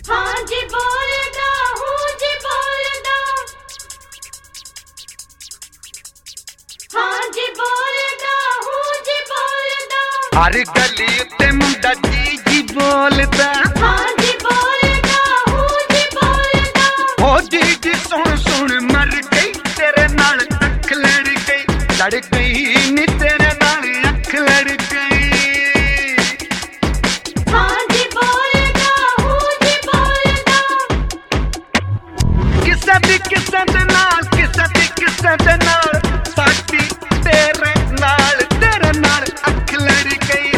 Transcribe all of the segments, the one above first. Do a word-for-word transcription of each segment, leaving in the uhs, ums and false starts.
हाँ जी बोलदा हूँ जी बोलदा, हाँ जी बोलदा हूँ जी बोलदा, हर गली उत्ते मुंडा जी जी बोलदा, हाँ जी बोलदा हूँ जी बोलदा, ओ जी जी सुन सुन मर गई तेरे नाल अख लड़ गई, लड़ गई नी तेरे नाल अख लड़ गई। हाँ जी बोलदा हूँ जी बोलदा, किसे दी किसे दे नाल किसे दी किसे दे नाल साडी तेरे नाल तेरे नाल अख लड़ गई,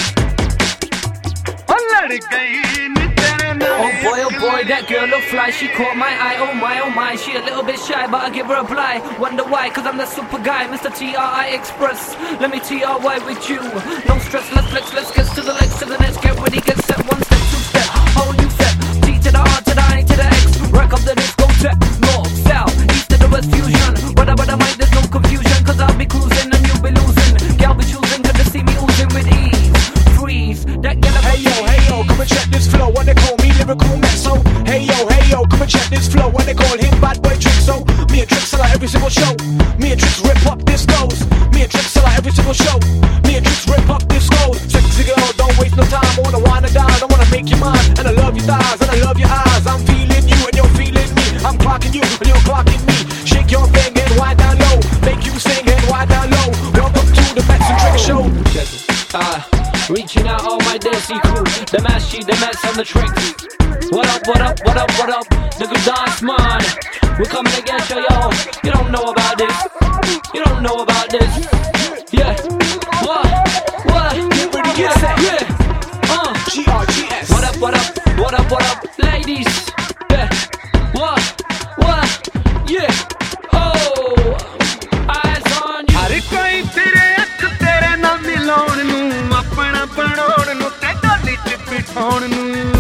ओ लड़ गई नी तेरे नाल। Oh boy, oh boy, that girl look fly. She caught my eye, oh my, oh my. She a little bit shy, but I give her a reply. Wonder why, cause I'm the super guy, Mister T R I Express. Let me T R Y with you. No stress, let's flex, let's get to the legs, to the next. Get ready, get set, one step, two step. Whole new step. T to the R to the I to the X. Rack up the disco tech. North, south, east to the west fusion. But about the mic, there's no confusion. Cause I'll be cruising and you'll be losing. Y'all be choosing, cause they see me oozing with ease. Freeze, that get up. Hey yo, hey yo, come and check this flow. What they call me, lyrical mezzo. Hey yo, hey yo, come and check this flow. What they call him, bad boy Trixo. Me and Trix sell out every single show. Me and Trix rip up discos. Me and Trix sell out every single show. Me and Trix rip up discos. Sexy girl, don't waste no time. I wanna wanna die, I wanna make you mine. And I love your thighs, and I love your eyes. I'm feeling you, and you're feeling me. I'm clocking you, and you're clocking me. Shake your thing and wind down low. Make you sing and wind down low. Welcome to the Mets and Trix show. Uh, reaching out all my desi crew. The Mashi, the Mets and the Tricks. What up, what up, what up, what up? The good dance man. We're coming to get you, yo. You don't know about this. You don't know about this. Yeah. What? What? Get ready, get set. Yeah. Uh. G R G S. What up, what up, what up, what up, ladies? Yeah. What? What? Yeah. Oh. Eyes on you. हर कोई तेरे अख तेरे नाल मिलाउण नूं, अपना बनाउण नूं ते डोली च बिठाउण नूं।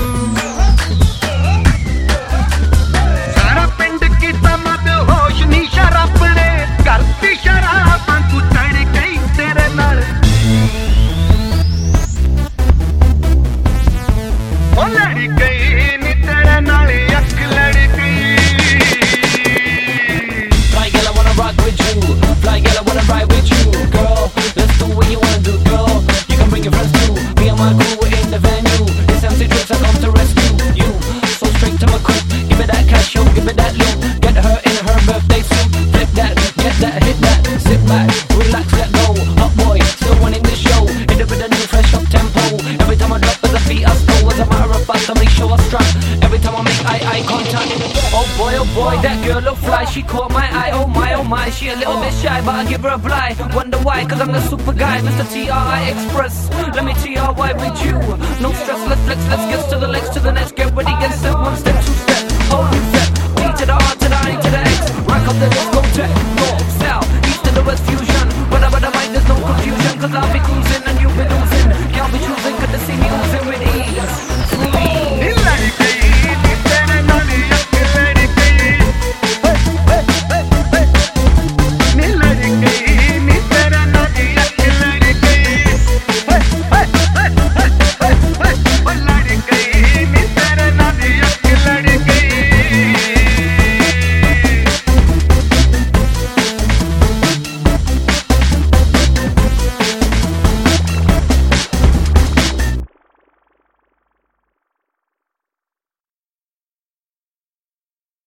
सारा पिंड कीता मद होश नी शराब ने, करती शराबां तू चढ़ गई तेरे नाल। ओ लड़ गई नी तेरे नाल अख लड़ गई। Fly girl, I wanna rock with you. Fly girl, I wanna ride with you. Girl, let's do what you wanna do, girl. You can bring your friends too. Me and my crew, we're in the venue. It's M C Tricks, I come to rescue you. So straight to my crib, give me that cash, yo, give me that loot. Get her in her birthday suit. Flip that, get that, hit that. Sit back, relax, let go. Up boy, still winning this show. Hit it with a new fresh up tempo. Every time I drop with the beat, I stole. As a matter of fact, I make sure I strap. Every time I make eye eye contact. Oh boy, oh boy, that girl look fly. She caught my eye, oh my, oh my. She a little bit shy, but I give her a reply. Wonder why, cause I'm the super guy, Mister T R I Express. Let me T R Y with you. No stress, let's flex, let's get to the legs, to the next. Get ready, get set.